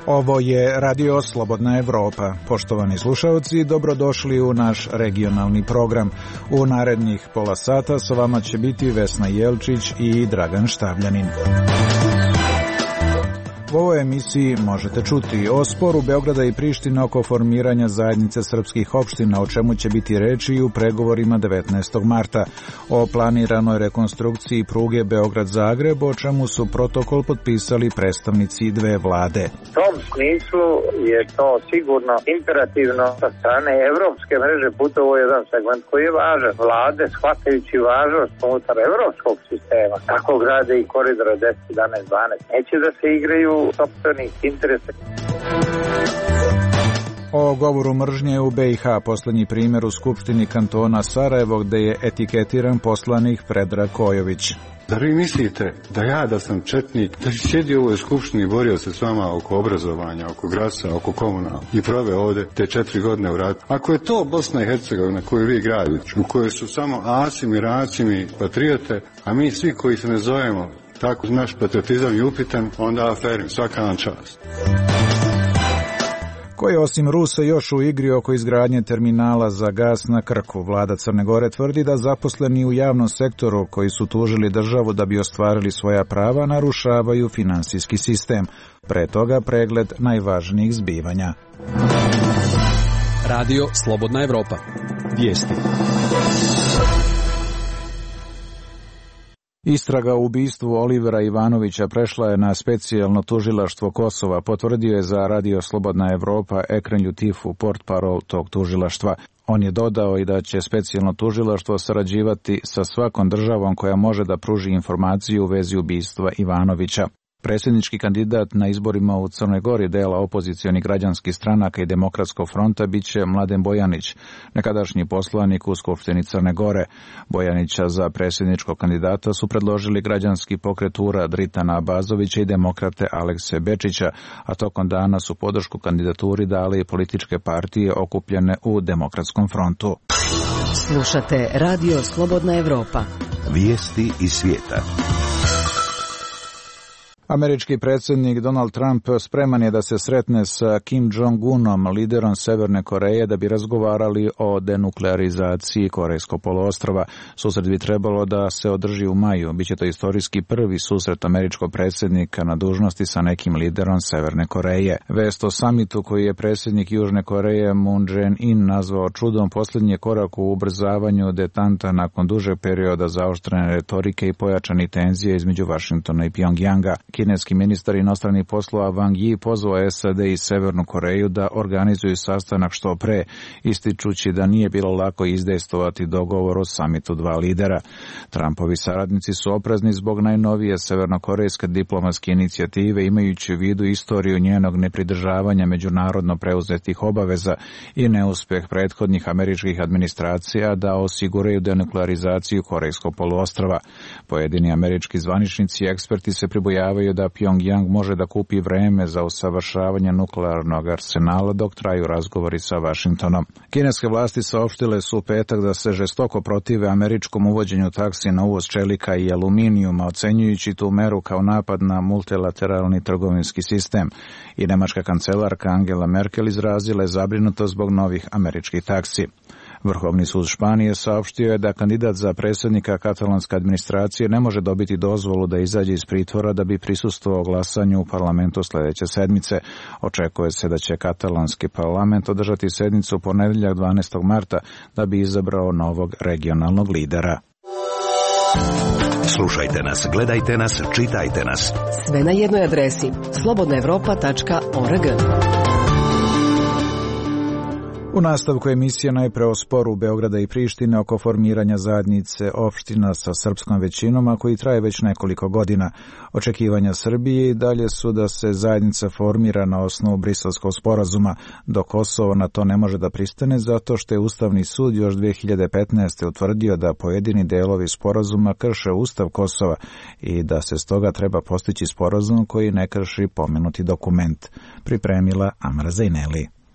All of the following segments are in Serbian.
Ovo je Radio Slobodna Evropa. Poštovani slušalci, dobrodošli u naš regionalni program. U narednih pola sata sa vama će biti Vesna Jelčić i Dragan Štavljanin. U ovoj emisiji možete čuti o sporu Beograda i Prištine oko formiranja zajednice srpskih opština, o čemu će biti reči u pregovorima 19. marta, o planiranoj rekonstrukciji pruge Beograd-Zagreb, o čemu su protokol potpisali predstavnici dve vlade. U tom smislu je to sigurno imperativno sa strane evropske mreže putova, jedan segment koji je važan. Vlade, shvatajući važnost unutar evropskog sistema, tako grade i koridora 10, 11, 12. Neće da se igraju sopstvenih interesa. O govoru mržnje u BiH, poslednji primjer u Skupštini kantona Sarajevo, gde je etiketiran poslanik Predrag Kojović. Zar vi mislite da sam četnik, da si sjedio u ovoj skupštini i borio se s vama oko obrazovanja, oko grasa, oko komunala i proveo ovde te 4 godine u ratu? Ako je to Bosna i Hercegovina koju vi gradite, u kojoj su samo Asimi, Racimi, patriote, a mi svi koji se ne zovemo, tako naš patriotizam je upitan, onda aferim, svaka vam čast. Ko je osim Rusa još u igri oko izgradnje terminala za gas na Krku? Vlada Crne Gore tvrdi da zaposleni u javnom sektoru koji su tužili državu da bi ostvarili svoja prava narušavaju finansijski sistem. Pre toga pregled najvažnijih zbivanja. Radio Slobodna Evropa. Vijesti. Istraga u ubistvu Olivera Ivanovića prešla je na specijalno tužilaštvo Kosova, potvrdio je za Radio Slobodna Evropa Ekran Ljutifu, portparol tog tužilaštva. On je dodao i da će specijalno tužilaštvo sarađivati sa svakom državom koja može da pruži informaciju u vezi ubistva Ivanovića. Predsjednički kandidat na izborima u Crnoj Gori dela opozicionih građanskih stranaka i Demokratskog fronta biće Mladen Bojanić, nekadašnji poslanik u Skupštini Crne Gore. Bojanića za predsjedničkog kandidata su predložili građanski pokret URA Dritana Abazovića i demokrate Alekse Bečića, a tokom dana su podršku kandidaturi dali i političke partije okupljene u Demokratskom frontu. Slušate Radio Slobodna Evropa. Vijesti iz svijeta. Američki predsjednik Donald Trump spreman je da se sretne sa Kim Jong-unom, liderom Severne Koreje, da bi razgovarali o denuklearizaciji Korejskog poluostrva. Susret bi trebalo da se održi u maju. Biće to istorijski prvi susret američkog predsjednika na dužnosti sa nekim liderom Severne Koreje. Vest o samitu koji je predsjednik Južne Koreje Moon Jae-in nazvao čudom posljednji korak u ubrzavanju detanta nakon dužeg perioda zaoštrene retorike i pojačanih tenzija između Vašingtona i Pjongjanga. Kineski ministar inostranih poslova Wang Yi pozvao SAD i Severnu Koreju da organizuju sastanak što pre, ističući da nije bilo lako izdejstovati dogovor o samitu dva lidera. Trumpovi saradnici su oprezni zbog najnovije severnokorejske diplomatske inicijative, imajući u vidu istoriju njenog nepridržavanja međunarodno preuzetih obaveza i neuspjeh prethodnih američkih administracija da osiguraju denuklearizaciju Korejskog poluostrva. Pojedini američki zvaničnici i eksperti se pribojavaju da Pjongjang može da kupi vreme za usavršavanje nuklearnog arsenala dok traju razgovori sa Vašingtonom. Kineske vlasti saopštile su u petak da se žestoko protive američkom uvođenju taksi na uvoz čelika i aluminijuma, ocenjujući tu meru kao napad na multilateralni trgovinski sistem. I nemačka kancelarka Angela Merkel izrazila je zabrinutost zbog novih američkih taksi. Vrhovni sud Španije saopštio je da kandidat za predsjednika katalonske administracije ne može dobiti dozvolu da izađe iz pritvora da bi prisustvovao glasanju u parlamentu sljedeće sedmice. Očekuje se da će katalonski parlament održati sednicu ponedjeljak 12. marta da bi izabrao novog regionalnog lidera. Slušajte nas, gledajte nas, čitajte nas. Sve na jednoj adresi slobodnaevropa.org. U nastavku emisije najpre o sporu Beograda i Prištine oko formiranja zajednice opština sa srpskom većinom, a koji traje već nekoliko godina. Očekivanja Srbije i dalje su da se zajednica formira na osnovu Briselskog sporazuma, dok Kosovo na to ne može da pristane zato što je Ustavni sud još 2015. utvrdio da pojedini delovi sporazuma krše Ustav Kosova i da se stoga treba postići sporazum koji ne krši pomenuti dokument. Pripremila Amra Zajneli.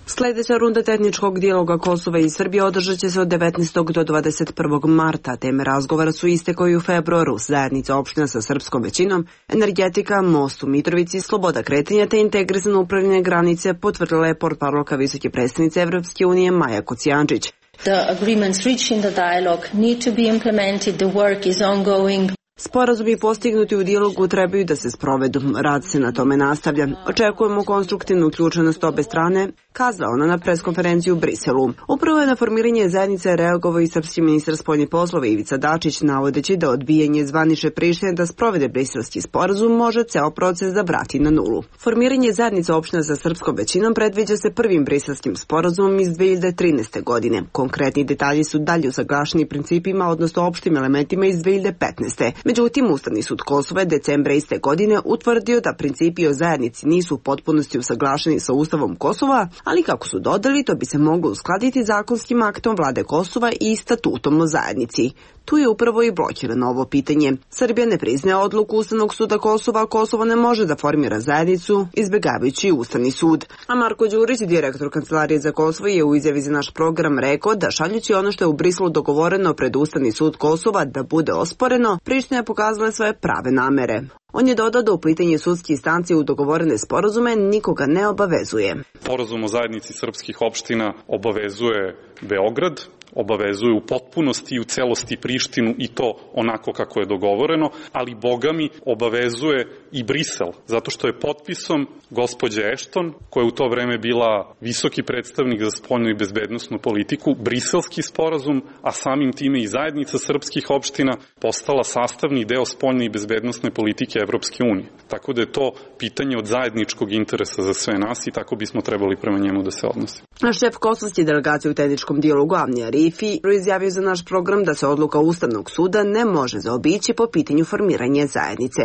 Sljedeća runda tehničkog dijaloga Kosova i Srbije održat će se od 19. do 21. marta. Teme razgovora su iste kao i u februaru: zajednica opština sa srpskom većinom, energetika, most u Mitrovici, sloboda kretanja te integrisano upravljanje granice, potvrdila je portparolka visoke predstavnice Evropske unije Maja Kocijančić. The agreements reached in the dialogue need to be implemented. The work is ongoing. Sporazumi postignuti u dijalogu trebaju da se sprovedu. Rad se na tome nastavlja. Očekujemo konstruktivnu uključenost obe strane, kazala ona na preskonferenciju u Briselu. Upravo je na formiranje zajednice reagovao i srpski ministar spoljnih poslova Ivica Dačić, navodeći da odbijanje zvanične Prištine da sprovede briselski sporazum može ceo proces da vrati na nulu. Formiranje zajednice opština sa srpskom većinom predviđa se prvim briselskim sporazumom iz 2013. godine. Konkretni detalji su dalje usaglašeni principima, odnosno opštim elementima iz 2015. Međutim, Ustavni sud Kosova je decembra iste godine utvrdio da principi o zajednici nisu u potpunosti usaglašeni sa Ustavom Kosova, ali kako su dodali, to bi se moglo uskladiti zakonskim aktom vlade Kosova i statutom o zajednici. Tu je upravo i blokirano ovo pitanje. Srbija ne priznaje odluku Ustavnog suda Kosova, a Kosovo ne može da formira zajednicu, izbjegavajući Ustavni sud. A Marko Đurić, direktor Kancelarije za Kosovo, je u izjavi za naš program rekao da šaljući ono što je u Briselu dogovoreno pred Ustavni sud Kosova da bude osporeno, Priština je pokazala svoje prave namere. On je dodao da u pitanju sudske instancije u dogovorene sporazume nikoga ne obavezuje. Sporazum o zajednici srpskih opština obavezuje Beograd, obavezuje u potpunosti i u celosti Prištinu i to onako kako je dogovoreno, ali bogami obavezuje i Brisel, zato što je potpisom gospođe Ashton, koja je u to vreme bila visoki predstavnik za spoljnu i bezbednosnu politiku, briselski sporazum, a samim time i zajednica srpskih opština postala sastavni deo spoljne i bezbednosne politike Evropske unije. Tako da je to pitanje od zajedničkog interesa za sve nas i tako bismo trebali prema njemu da se odnosimo. Šef kosovske delegacije u tehničkom dijalogu Avni Arifi izjavio za naš program da se odluka Ustavnog suda ne može zaobići po pitanju formiranja zajednice.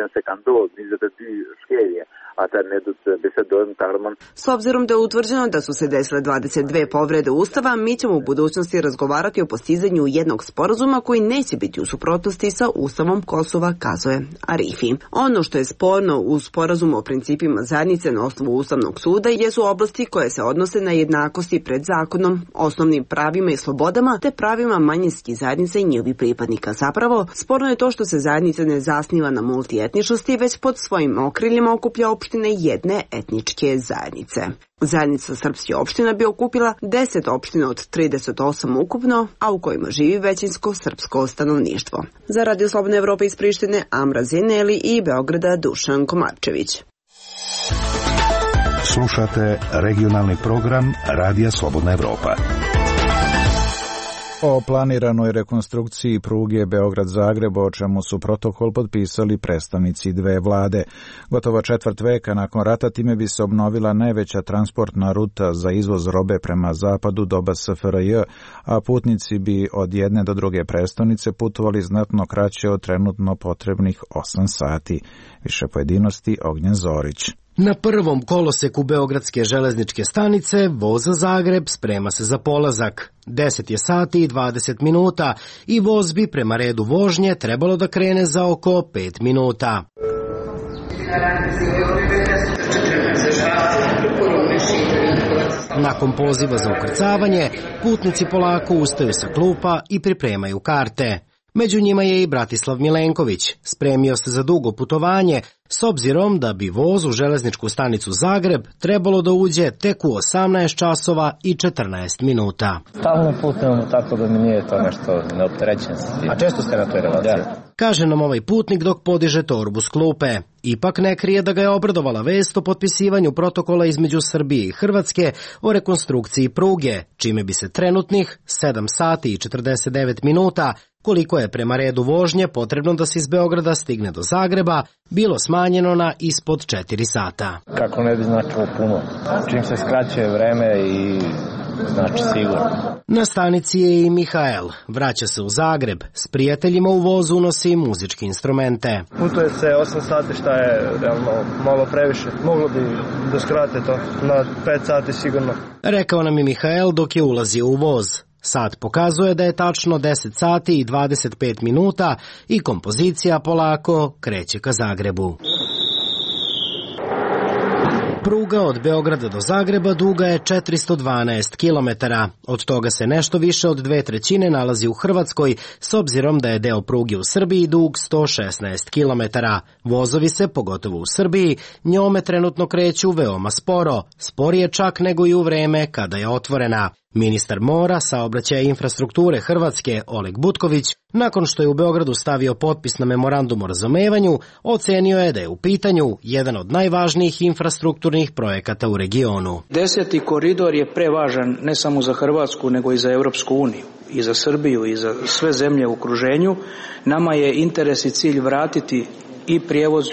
S obzirom da je utvrđeno da su se desile 22 povrede Ustava, mi ćemo u budućnosti razgovarati o postizanju jednog sporazuma koji neće biti u suprotnosti sa Ustavom Kosova, kazuje Arifi. Ono što je sporno u sporazumu o principima zajednice na osnovu Ustavnog suda jesu oblasti koje se odnose na jednakosti pred zakonom, osnovnim pravima i slobodama te pravima manjinskih zajednica i njihovih pripadnika. Zapravo, sporno je to što se zajednica ne zasniva na multietničnosti, već pod svojim okriljima okuplja opštine jedne etničke zajednice. Zajednica srpskih opština bi okupila 10 opština od 38 ukupno, a u kojima živi većinsko srpsko stanovništvo. Za Radio Slobodne Evrope iz Prištine, Amra Zineli i Beograda Dušan Komarčević. Slušate regionalni program Radija Slobodna Evropa. O planiranoj rekonstrukciji pruge Beograd-Zagreb, o čemu su protokol potpisali predstavnici dve vlade. Gotovo četvrt veka nakon rata time bi se obnovila najveća transportna ruta za izvoz robe prema zapadu doba SFRJ, a putnici bi od jedne do druge prestonice putovali znatno kraće od trenutno potrebnih 8 sati. Više pojedinosti Ognjen Zorić. Na prvom koloseku Beogradske železničke stanice voz za Zagreb sprema se za polazak. 10 je sati i 20 minuta i voz bi prema redu vožnje trebalo da krene za oko 5 minuta. Nakon poziva za ukrcavanje, putnici polako ustaju sa klupa i pripremaju karte. Među njima je i Bratislav Milenković. Spremio se za dugo putovanje, s obzirom da bi voz u železničku stanicu Zagreb trebalo da uđe tek u 18 časova i 14 minuta. Stalno putujemo tako da mi nije to nešto neopterećen. A često ste na toj relaciji? Kaže nam ovaj putnik dok podiže torbu s klupe. Ipak ne krije da ga je obradovala vest o potpisivanju protokola između Srbije i Hrvatske o rekonstrukciji pruge, čime bi se trenutnih 7 sati i 49 minuta, koliko je prema redu vožnje potrebno da se iz Beograda stigne do Zagreba, bilo smanjeno na ispod 4 sata. Kako ne bi značilo puno. Čim se skraćuje vreme i znači sigurno. Na stanici je i Mihael. Vraća se u Zagreb. S prijateljima u vozu unosi muzičke instrumente. Putuje se 8 sati, šta je realno malo previše. Moglo bi da skrate to na 5 sati sigurno. Rekao nam je Mihael dok je ulazio u voz. Sat pokazuje da je tačno 10 sati i 25 minuta i kompozicija polako kreće ka Zagrebu. Pruga od Beograda do Zagreba duga je 412 km. Od toga se nešto više od 2/3 nalazi u Hrvatskoj, s obzirom da je deo pruge u Srbiji dug 116 km. Vozovi se, pogotovo u Srbiji, njome trenutno kreću veoma sporo, sporije čak nego i u vreme kada je otvorena. Ministar mora, saobraćaja i infrastrukture Hrvatske, Oleg Butković, nakon što je u Beogradu stavio potpis na memorandum o razumevanju, ocenio je da je u pitanju jedan od najvažnijih infrastrukturnih projekata u regionu. 10. koridor je prevažan ne samo za Hrvatsku, nego i za Europsku uniju, i za Srbiju, i za sve zemlje u okruženju. Nama je interes i cilj vratiti i prijevoz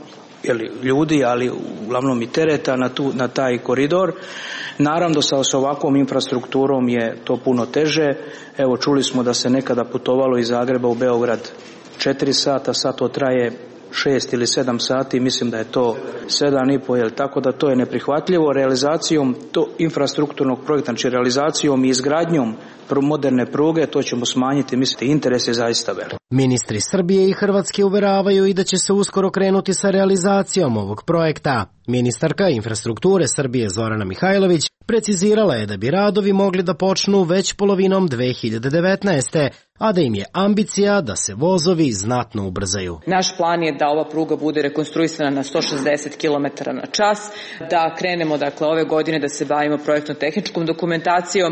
ljudi, ali uglavnom i tereta na taj koridor. Naravno, sa ovakvom infrastrukturom je to puno teže. Evo, čuli smo da se nekada putovalo iz Zagreba u Beograd 4 sata, sad to traje 6 ili 7 sati, mislim da je to 7,5, tako da to je neprihvatljivo. Realizacijom infrastrukturnog projekta, znači realizacijom i izgradnjom moderne pruge, to ćemo smanjiti, mislite, interes je zaista velik. Ministri Srbije i Hrvatske uveravaju i da će se uskoro krenuti sa realizacijom ovog projekta. Ministarka infrastrukture Srbije Zorana Mihajlović precizirala je da bi radovi mogli da počnu već polovinom 2019. a da im je ambicija da se vozovi znatno ubrzaju. Naš plan je da ova pruga bude rekonstruisana na 160 km na čas, da krenemo ove godine da se bavimo projektno-tehničkom dokumentacijom,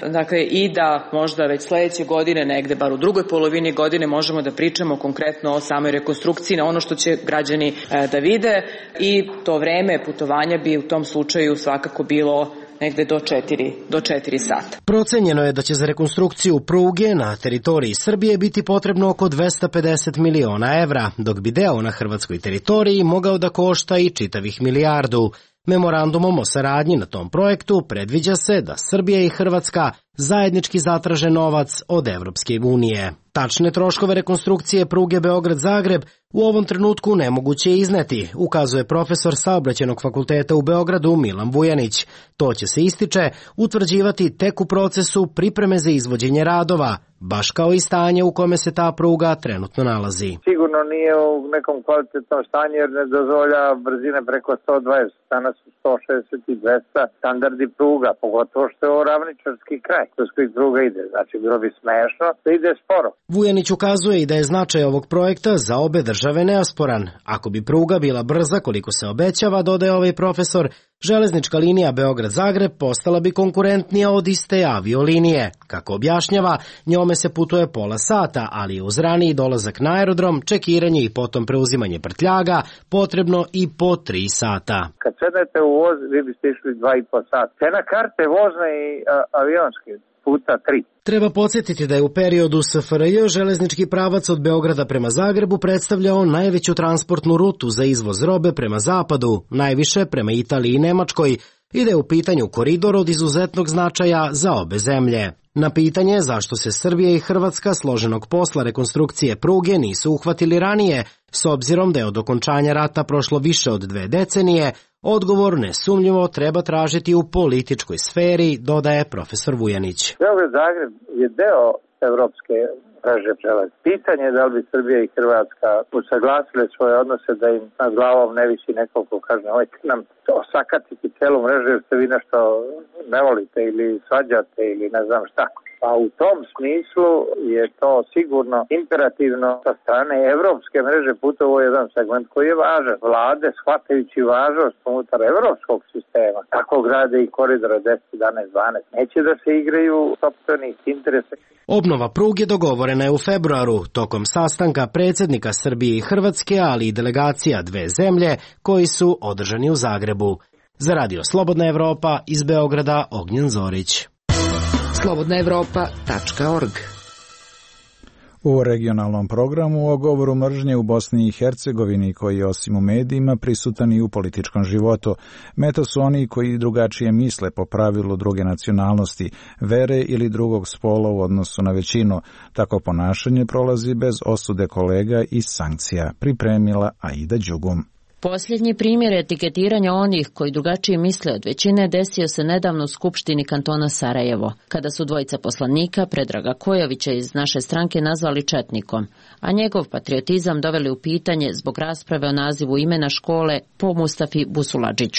i da možda već sledeće godine, negde bar u drugoj polovini godine, možemo da pričamo konkretno o samoj rekonstrukciji na ono što će građani da vide, i to vreme putovanja bi u tom slučaju svakako bilo negde do 4 sata. Procenjeno je da će za rekonstrukciju pruge na teritoriji Srbije biti potrebno oko 250 miliona evra, dok bi deo na hrvatskoj teritoriji mogao da košta i čitavih milijardu. Memorandumom o saradnji na tom projektu predviđa se da Srbija i Hrvatska zajednički zatraže novac od Evropske unije. Tačne troškove rekonstrukcije pruge Beograd-Zagreb u ovom trenutku nemoguće je izneti, ukazuje profesor Saobraćajnog fakulteta u Beogradu Milan Vujanić. To će se, ističe, utvrđivati tek u procesu pripreme za izvođenje radova, baš kao i stanje u kome se ta pruga trenutno nalazi. Sigurno nije u nekom kvalitetnom stanju jer ne dozvoljava brzine preko 120, danas su 160 i 200 standardi pruga, pogotovo što je ovo ravničarski kraj kroz koji pruga ide. Znači, bilo bi smešno da ide sporo. Vujanić ukazuje i da je značaj ovog projekta za obe države neosporan. Ako bi pruga bila brza koliko se obećava, dodaje ovaj profesor, železnička linija Beograd-Zagreb postala bi konkurentnija od iste aviolinije. Kako objašnjava, njome se putuje pola sata, ali uz raniji dolazak na aerodrom, čekiranje i potom preuzimanje prtljaga potrebno i po 3 sata. Kad sedete u voz, vi biste išli 2,5 sata. Cena karte vozne i avionske puta 3. Treba podsjetiti da je u periodu SFRJ železnički pravac od Beograda prema Zagrebu predstavljao najveću transportnu rutu za izvoz robe prema zapadu, najviše prema Italiji i Nemačkoj, i da je u pitanju koridor od izuzetnog značaja za obe zemlje. Na pitanje zašto se Srbija i Hrvatska složenog posla rekonstrukcije pruge nisu uhvatili ranije, s obzirom da je od okončanja rata prošlo više od 2 decenije, odgovor nesumnjivo treba tražiti u političkoj sferi, dodaje profesor Vujanić. Beograd-Zagreb je deo evropske mreže železnice. Pitanje je da li bi Srbija i Hrvatska usaglasile svoje odnose da im nad glavom ne visi neko ko kaže nemojte nam osakatiti celu mrežu jer se vi nešto ne volite ili svađate ili ne znam šta. Pa u tom smislu je to sigurno imperativno sa strane evropske mreže putova. Ovo je jedan segment koji je važan. Vlade, shvatajući važnost unutar evropskog sistema, tako grade i koridora 10, 11, 12. Neće da se igraju sopstvenih interesa. Obnova pruge dogovorena je u februaru, tokom sastanka predsjednika Srbije i Hrvatske, ali i delegacija 2 zemlje, koji su održani u Zagrebu. Za Radio Slobodna Evropa, iz Beograda, Ognjen Zorić. slobodnaevropa.org. U regionalnom programu o govoru mržnje u Bosni i Hercegovini, koji je osim u medijima prisutan i u političkom životu. Meta su oni koji drugačije misle po pravilu druge nacionalnosti, vere ili drugog spola u odnosu na većinu. Tako ponašanje prolazi bez osude kolega i sankcija, pripremila Aida Đugum. Posljednji primjer etiketiranja onih koji drugačije misle od većine desio se nedavno u Skupštini kantona Sarajevo, kada su dvojica poslanika, Predraga Kojovića iz naše stranke, nazvali četnikom, a njegov patriotizam doveli u pitanje zbog rasprave o nazivu imena škole po Mustafi Busuladžiću.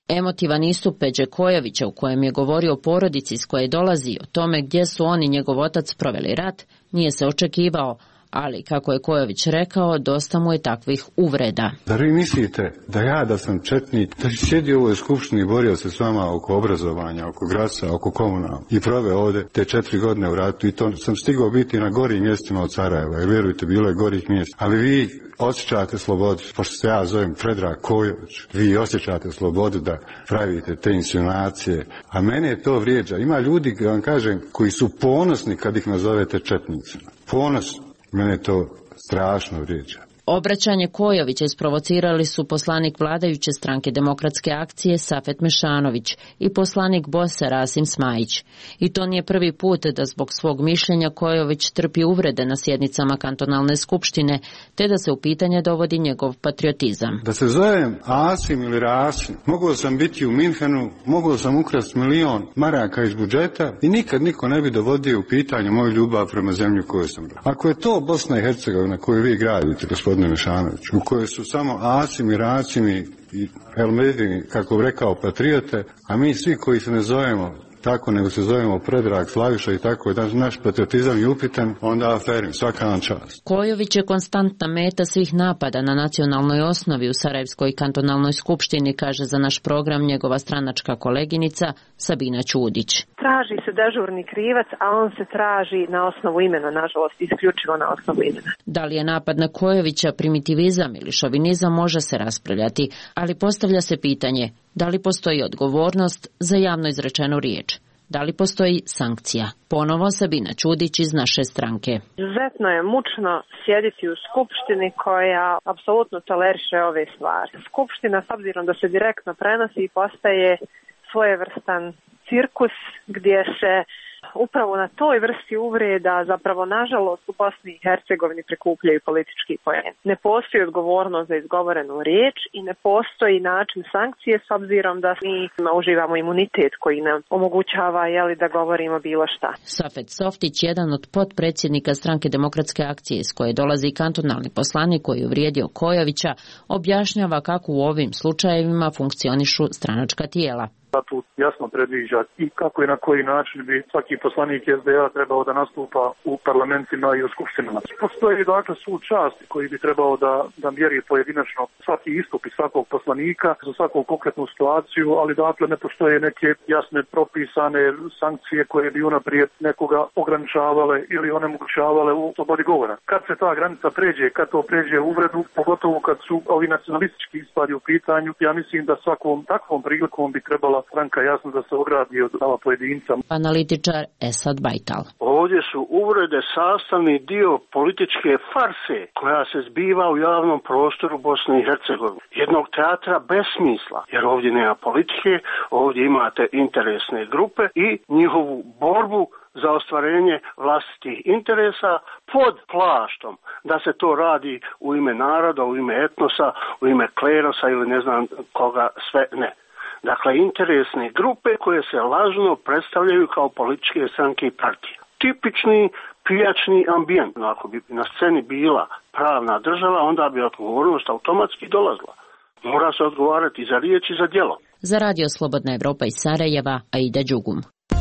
Emotivan istup Peđe Kojovića u kojem je govorio o porodici s koje dolazi, o tome gdje su on i njegov otac proveli rat, nije se očekivao, ali, kako je Kojović rekao, dosta mu je takvih uvreda. Zar vi mislite da sam četnik, da si sjedio u ovoj skupštini i borio se s vama oko obrazovanja, oko Grasa, oko komunala i proveo ovdje te 4 godine u ratu i to sam stigao biti na gorim mjestima od Sarajeva, jer vjerujte, bilo je gorih mjesta. Ali vi osjećate slobodu, pošto se ja zovem Predrag Kojović, vi osjećate slobodu da pravite te insinuacije, a mene to vrijeđa. Ima ljudi, vam kažem, koji su ponosni kad ih nazovete četnicima. Ponosni. Mene to strašno vrijeđa. Obraćanje Kojovića isprovocirali su poslanik vladajuće stranke Demokratske akcije Safet Mešanović i poslanik BOS-a Rasim Smajić. I to nije prvi put da zbog svog mišljenja Kojović trpi uvrede na sjednicama kantonalne skupštine, te da se u pitanje dovodi njegov patriotizam. Da se zovem Asim ili Rasim, mogao sam biti u Minhenu, mogao sam ukrasti 1.000.000 maraka iz budžeta i nikad niko ne bi dovodio u pitanje moju ljubav prema zemlji u kojoj sam rođen. Ako je to Bosna i Hercegovina koju vi gradite, gospodine Mešanović, u kojoj su samo Asimi, Racimi i Elmedini, kako bi rekao, patriote, a mi svi koji se ne zovemo tako, nego se zovemo Predrag, Slaviša i tako, da naš patriotizam je upitan, onda aferim, svaka nam čast. Kojović je konstantna meta svih napada na nacionalnoj osnovi u Sarajevskoj kantonalnoj skupštini, kaže za naš program njegova stranačka koleginica Sabina Ćudić. Traži se dežurni krivac, a on se traži na osnovu imena, nažalost, isključivo na osnovu imena. Da li je napad na Kojovića primitivizam ili šovinizam, može se raspravljati, ali postavlja se pitanje da li postoji odgovornost za javno izrečenu riječ. Da li postoji sankcija? Ponovo Sabina Ćudić iz naše stranke. Izuzetno je mučno sjediti u skupštini koja apsolutno toleriše ove stvari. Skupština, s obzirom da se direktno prenosi, postaje svojevrstan cirkus gdje se upravo na toj vrsti uvreda zapravo nažalost u Bosni i Hercegovini prikupljaju politički poen. Ne postoji odgovornost za izgovorenu riječ i ne postoji način sankcije s obzirom da mi uživamo imunitet koji nam omogućava da govorimo bilo šta. Safet Softić, jedan od potpredsjednika stranke Demokratske akcije iz koje dolazi kantonalni poslanik koji je uvrijedio Kojovića, objašnjava kako u ovim slučajevima funkcionišu stranačka tijela. Statut jasno predviđa i kako i na koji način bi svaki poslanik SDA trebao da nastupa u parlamentima i u skupštinama. Postoji dakle sud časti koji bi trebao da mjeri pojedinačno svaki istup i svakog poslanika za svaku konkretnu situaciju, ali dakle ne postoje neke jasne propisane sankcije koje bi unaprijed nekoga ograničavale ili onemogućavale u slobodi govora. Kad se ta granica pređe, kad to pređe uvredu, pogotovo kad su ovi nacionalistički ispadi u pitanju, ja mislim da svakom takvom prilikom bi trebala stranka jasno da se ogradi od prava pojedinca. Analitičar Esad Bajtal. Ovdje su uvrede sastavni dio političke farse koja se zbiva u javnom prostoru Bosne i Hercegovine. Jednog teatra bez smisla, jer ovdje nema politike, ovdje imate interesne grupe i njihovu borbu za ostvarenje vlastitih interesa pod plaštom da se to radi u ime naroda, u ime etnosa, u ime klerosa ili ne znam koga sve ne. Dakle, interesne grupe koje se lažno predstavljaju kao političke stranke i partije. Tipični pijačni ambijent. Ako bi na sceni bila pravna država, onda bi odgovornost automatski dolazila. Mora se odgovarati za riječ i za djelo. Za Radio Slobodna Evropa iz Sarajeva, Aida Đugum.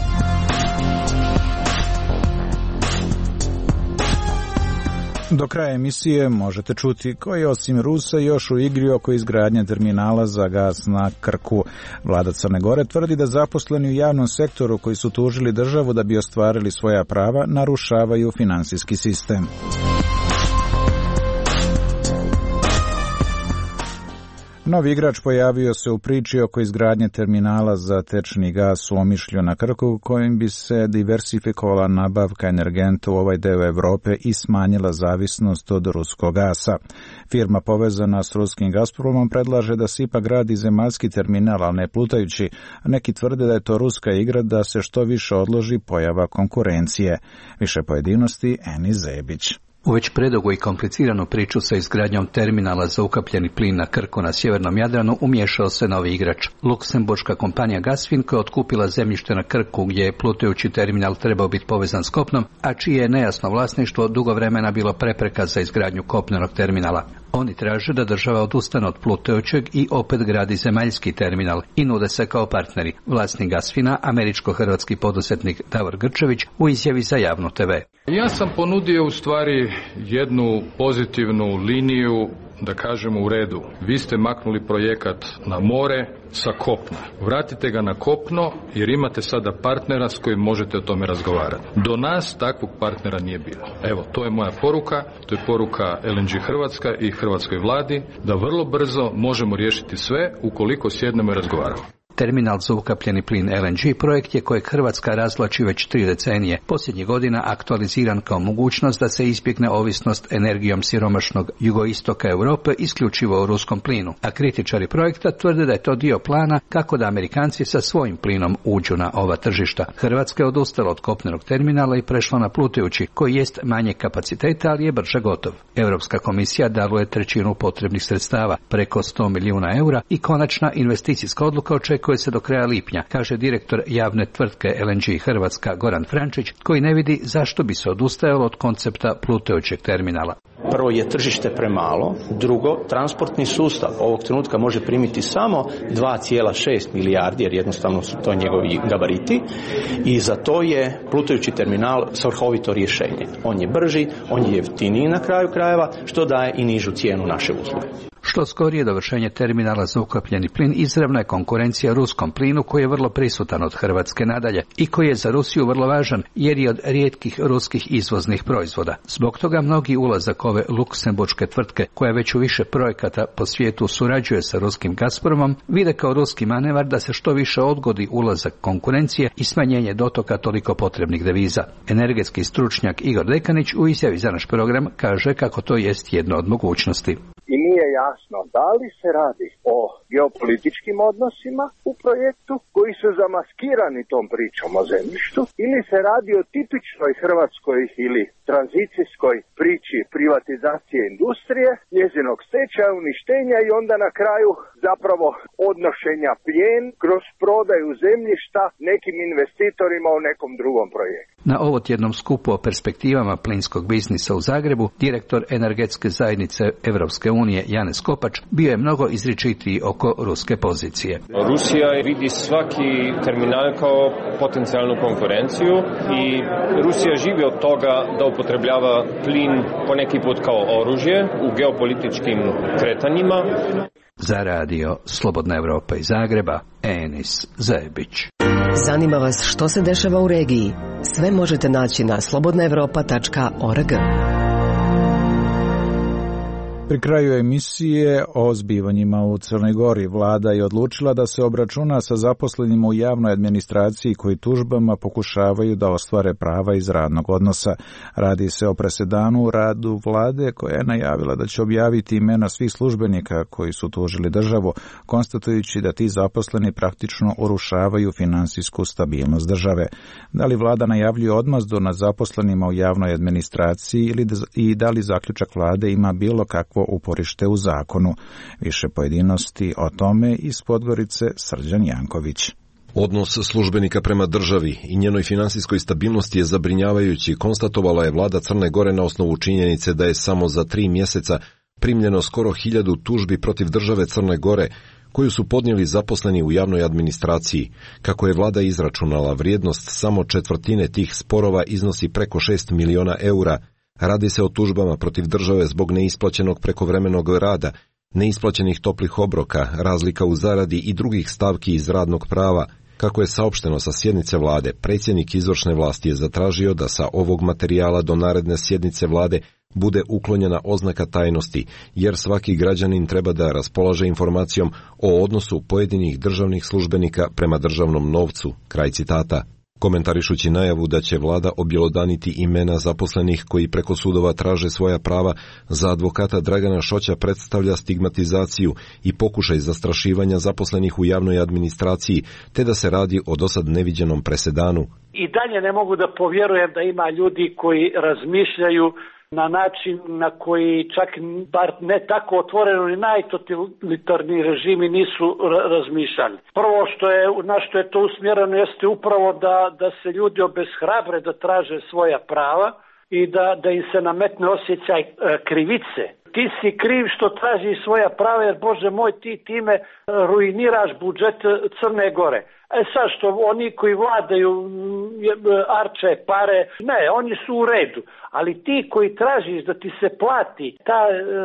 Do kraja emisije možete čuti koji osim Rusa još u igri oko izgradnje terminala za gas na Krku. Vlada Crne Gore tvrdi da zaposleni u javnom sektoru koji su tužili državu da bi ostvarili svoja prava narušavaju finansijski sistem. Novi igrač pojavio se u priči oko izgradnje terminala za tečni gas u Omišlju na Krku, kojim bi se diversifikovala nabavka energenta u ovaj deo Evrope i smanjila zavisnost od ruskog gasa. Firma povezana s ruskim Gazpromom predlaže da se ipak gradi zemaljski terminal, ali ne plutajući, a neki tvrde da je to ruska igra da se što više odloži pojava konkurencije. Više pojedinosti Eni Zebić. U već predugu i kompliciranu priču sa izgradnjom terminala za ukapljeni plin na Krku na sjevernom Jadranu umiješao se novi igrač. Luksemburška kompanija Gasfin koja je otkupila zemljište na Krku gdje je plutajući terminal trebao biti povezan s kopnom, a čije je nejasno vlasništvo dugo vremena bilo prepreka za izgradnju kopnenog terminala. Oni traže da država odustane od plutajućeg i opet gradi zemaljski terminal i nude se kao partneri. Vlasnik Gasfina, američko-hrvatski poduzetnik Davor Grčević, u izjavi za Javno TV. Ja sam ponudio u stvari jednu pozitivnu liniju, da kažemo u redu. Vi ste maknuli projekat na more sa kopna. Vratite ga na kopno jer imate sada partnera s kojim možete o tome razgovarati. Do nas takvog partnera nije bilo. Evo, to je moja poruka, to je poruka LNG Hrvatska i hrvatskoj vladi da vrlo brzo možemo riješiti sve ukoliko sjednemo i razgovaramo. Terminal za ukapljeni plin LNG projekt je kojeg Hrvatska razvlači već 3 decenije. Posljednjih godina aktualiziran kao mogućnost da se izbjegne ovisnost energijom siromašnog jugoistoka Europe isključivo o ruskom plinu. A kritičari projekta tvrde da je to dio plana kako da Amerikanci sa svojim plinom uđu na ova tržišta. Hrvatska je odustala od kopnenog terminala i prešla na plutajući, koji jest manje kapaciteta, ali je brže gotov. Europska komisija daruje 1/3 potrebnih sredstava, preko 100 milijuna eura, i konačna investicijska odluka očekuje se do kraja lipnja, kaže direktor javne tvrtke LNG Hrvatska Goran Frančić, koji ne vidi zašto bi se odustajalo od koncepta plutajućeg terminala. Prvo je tržište premalo, drugo, transportni sustav ovog trenutka može primiti samo 2,6 milijardi, jer jednostavno su to njegovi gabariti, i za to je plutajući terminal svrhovito rješenje. On je brži, on je jeftiniji na kraju krajeva, što daje i nižu cijenu naše usluge. Što skorije dovršenje terminala za ukapljeni plin izravna je konkurencija ruskom plinu, koji je vrlo prisutan od Hrvatske nadalje i koji je za Rusiju vrlo važan jer je od rijetkih ruskih izvoznih proizvoda. Zbog toga mnogi ulazak ove luksemburške tvrtke, koja već u više projekata po svijetu surađuje sa ruskim Gazpromom, vide kao ruski manevar da se što više odgodi ulazak konkurencije i smanjenje dotoka toliko potrebnih deviza. Energetski stručnjak Igor Dekanić u izjavi za naš program kaže kako to jest jedna od mogućnosti. I nije jasno da li se radi o geopolitičkim odnosima u projektu koji su zamaskirani tom pričom o zemljištu, ili se radi o tipičnoj hrvatskoj ili tranzicijskoj priči privatizacije industrije, njezinog stečaja, uništenja i onda na kraju zapravo odnošenja plijen kroz prodaju zemljišta nekim investitorima u nekom drugom projektu. Na ovotjednom skupu o perspektivama plinskog biznisa u Zagrebu, direktor energetske zajednice Evropske unije Janez Kopač bio je mnogo izričitiji oko ruske pozicije. Rusija vidi svaki terminal kao potencijalnu konkurenciju i Rusija živi od toga da upotrebljava plin poneki put kao oružje u geopolitičkim kretanjima. Za radio Slobodna Evropa iz Zagreba, Enis Zajebić. Zanima vas što se dešava u regiji? Sve možete naći na slobodnaevropa.org. Pri kraju emisije o zbivanjima u Crnoj Gori, vlada je odlučila da se obračuna sa zaposlenima u javnoj administraciji koji tužbama pokušavaju da ostvare prava iz radnog odnosa. Radi se o presedanu u radu vlade koja je najavila da će objaviti imena svih službenika koji su tužili državu, konstatujući da ti zaposleni praktično urušavaju finansijsku stabilnost države. Da li vlada najavljuje odmazdu nad zaposlenima u javnoj administraciji i da li zaključak vlade ima bilo kakvo uporište u zakonu? Više pojedinosti o tome iz Podgorice Srđan Janković. Odnos službenika prema državi i njenoj finansijskoj stabilnosti je zabrinjavajući, konstatovala je vlada Crne Gore na osnovu činjenice da je samo za 3 mjeseca primljeno skoro 1000 tužbi protiv države Crne Gore, koju su podnijeli zaposleni u javnoj administraciji. Kako je vlada izračunala, vrijednost samo 1/4 tih sporova iznosi preko 6 miliona eura. Radi se o tužbama protiv države zbog neisplaćenog prekovremenog rada, neisplaćenih toplih obroka, razlika u zaradi i drugih stavki iz radnog prava. Kako je saopšteno sa sjednice vlade, predsjednik izvršne vlasti je zatražio da sa ovog materijala do naredne sjednice vlade bude uklonjena oznaka tajnosti, jer svaki građanin treba da raspolaže informacijom o odnosu pojedinih državnih službenika prema državnom novcu. Kraj citata. Komentarišući najavu da će vlada objelodaniti imena zaposlenih koji preko sudova traže svoja prava, za advokata Dragana Šoća predstavlja stigmatizaciju i pokušaj zastrašivanja zaposlenih u javnoj administraciji, te da se radi o dosad neviđenom presedanu. I dalje ne mogu da povjerujem da ima ljudi koji razmišljaju na način na koji čak bar ne tako otvoreno ni najtotalitarni režimi nisu razmišljali. Prvo na što je to usmjereno jeste upravo da se ljudi obeshrabre da traže svoja prava i da im se nametne osjećaj krivice ti si kriv što tražiš svoja prava, jer Bože moj, ti time ruiniraš budžet Crne Gore. Sad što oni koji vladaju arče pare, ne, oni su u redu, ali ti koji tražiš da ti se plati ta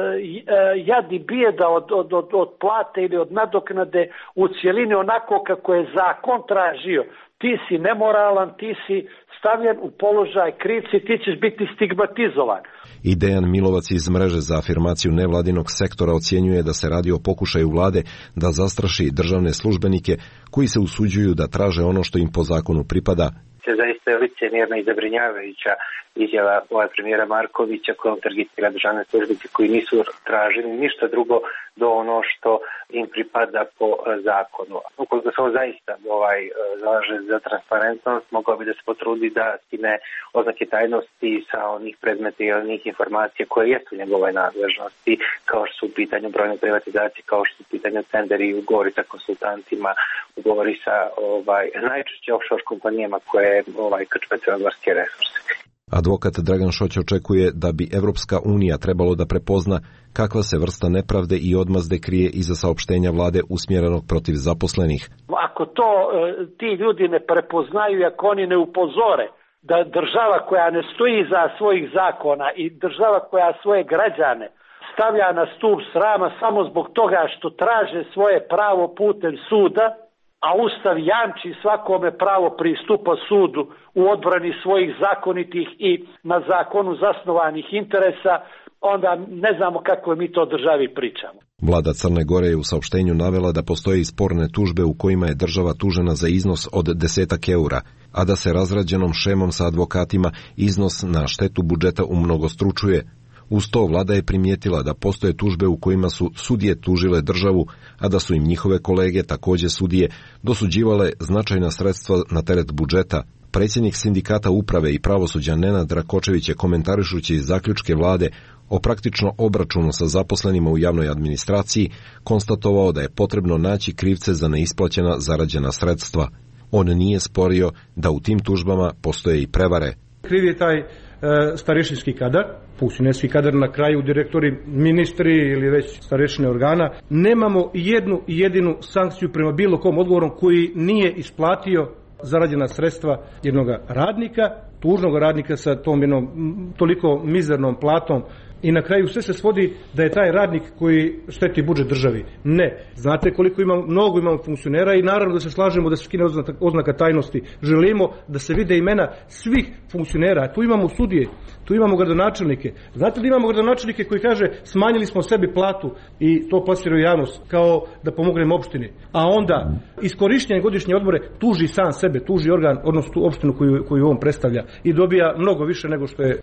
jad i bijeda od plate ili od nadoknade u cijelini onako kako je zakon tražio, ti si nemoralan, ti si stavljen u položaj krivci, ti ćeš biti stigmatizovan. I Dejan Milovac iz mreže za afirmaciju nevladinog sektora ocjenjuje da se radi o pokušaju vlade da zastraši državne službenike koji se usuđuju da traže ono što im po zakonu pripada. Zaista je licemjerna i zabrinjavajuća izjava premijera Markovića kojom targetira državne službenike koji nisu tražili ništa drugo do ono što im pripada po zakonu. Ukoliko se ovo zaista zalaže za transparentnost, mogao bi da se potrudi da skine oznake tajnosti sa onih predmeta i onih informacija koje jesu u njegovoj nadležnosti, kao što su u pitanju brojne privatizacije, kao što su u pitanju tenderi i ugovori sa konsultantima, ugovori sa najčešće offshore kompanijama koje krčme crnogorske resurse. Advokat Dragan Šoć očekuje da bi Evropska unija trebalo da prepozna kakva se vrsta nepravde i odmazde krije iza saopštenja vlade usmjerenog protiv zaposlenih. Ako to ti ljudi ne prepoznaju i ako oni ne upozore da država koja ne stoji iza svojih zakona i država koja svoje građane stavlja na stup srama samo zbog toga što traže svoje pravo putem suda, a Ustav jamči svakome pravo pristupa sudu u odbrani svojih zakonitih i na zakonu zasnovanih interesa, onda ne znamo kako mi to državi pričamo. Vlada Crne Gore je u saopštenju navela da postoje sporne tužbe u kojima je država tužena za iznos od 10 eura, a da se razrađenom šemom sa advokatima iznos na štetu budžeta umnogostručuje. Uz to vlada je primijetila da postoje tužbe u kojima su sudije tužile državu, a da su im njihove kolege, također sudije, dosuđivale značajna sredstva na teret budžeta. Predsjednik sindikata uprave i pravosuđa Nenad Rakočević je komentarišući zaključke vlade o praktično obračunu sa zaposlenima u javnoj administraciji konstatovao da je potrebno naći krivce za neisplaćena zarađena sredstva. On nije sporio da u tim tužbama postoje i prevare. Kriv je taj starešinski kadar, funkcionerski kadar, na kraju direktori, ministri ili već starešine organa. Nemamo jednu jedinu sankciju prema bilo kom odgovorom koji nije isplatio zarađena sredstva jednog radnika, tužnog radnika sa tom jednom toliko mizernom platom. I na kraju sve se svodi da je taj radnik koji šteti budžet državi. Ne. Znate koliko mnogo imamo funkcionera i naravno da se slažemo da se skine oznaka tajnosti. Želimo da se vide imena svih funkcionera. Tu imamo sudije, tu imamo gradonačelnike. Znate da imamo gradonačelnike koji kaže smanjili smo sebi platu i to plasiraju javnost kao da pomognemo opštini. A onda iskorišćenje godišnje odmore tuži sam sebe, tuži organ, odnosno tu opštinu koju on predstavlja i dobija mnogo više nego što je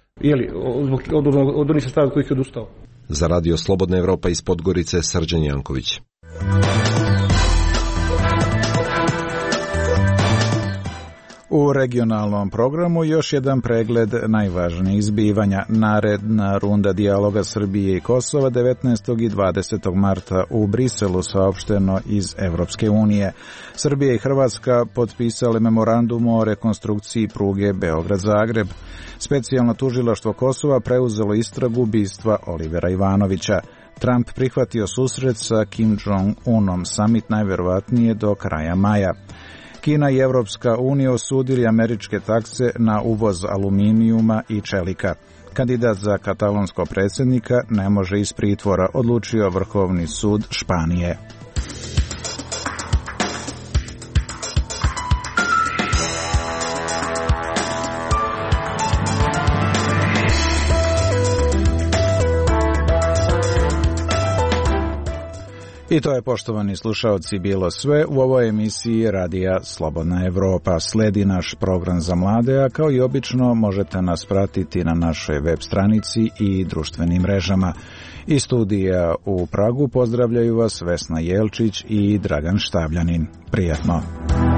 od onih sredstava kojih je odustao. Za Radio Slobodna Evropa iz Podgorice, Srđan Janković. U regionalnom programu još jedan pregled najvažnijih zbivanja. Naredna runda dijaloga Srbije i Kosova 19. i 20. marta u Briselu, saopšteno iz Evropske unije. Srbija i Hrvatska potpisale memorandum o rekonstrukciji pruge Beograd-Zagreb. Specijalno tužilaštvo Kosova preuzelo istragu ubistva Olivera Ivanovića. Trump prihvatio susret sa Kim Jong-unom, summit najvjerovatnije do kraja maja. Kina i Evropska unija osudili američke takse na uvoz aluminijuma i čelika. Kandidat za katalonskog predsjednika ne može iz pritvora, odlučio Vrhovni sud Španije. I to je, poštovani slušaoci, bilo sve u ovoj emisiji Radija Slobodna Evropa. Sledi naš program za mlade, a kao i obično možete nas pratiti na našoj web stranici i društvenim mrežama. Iz studija u Pragu pozdravljaju vas Vesna Jelčić i Dragan Štavljanin. Prijatno!